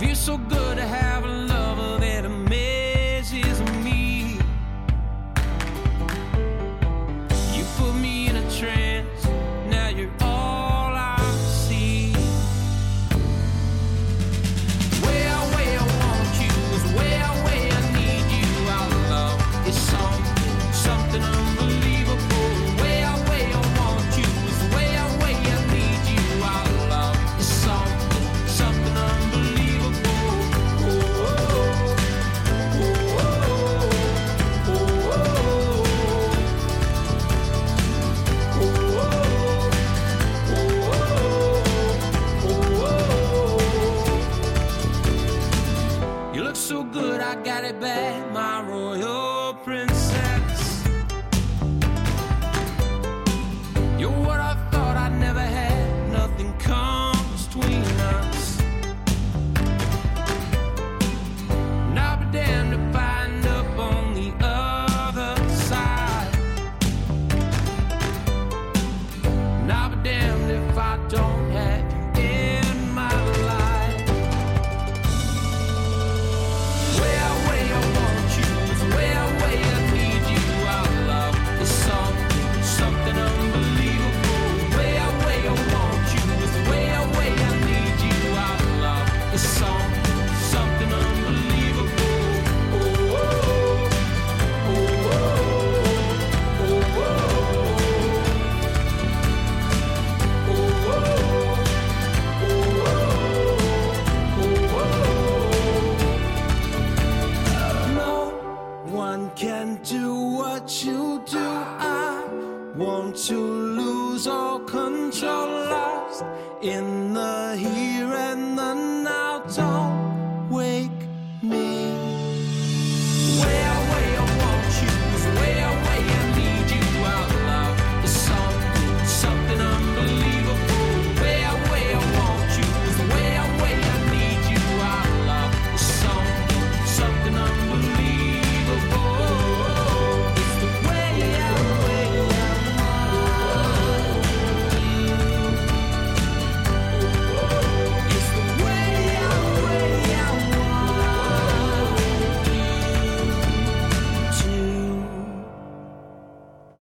Feels so good to have a lover that amazes me. You put me in a trance, now you're all I see. Way I want you is way I need you. Our love is something unbelievable. Way I want you is way I need you. Our love is something unbelievable. Oh, oh, oh, oh, oh, oh. You look so good, I got it bad, my royal princess. You're what I thought I'd never had. Nothing comes between us. And I'll be damned if I end up on the other side. And I'll be damned if I don't have you in my life. Way I want you is way I need you. Our love is something unbelievable. Way I want you is way I need you. Our love is something unbelievable. Oh, oh, oh, oh, oh, oh, no one can do what you do. I want to lose all control, lost in the here and the now. Don't wait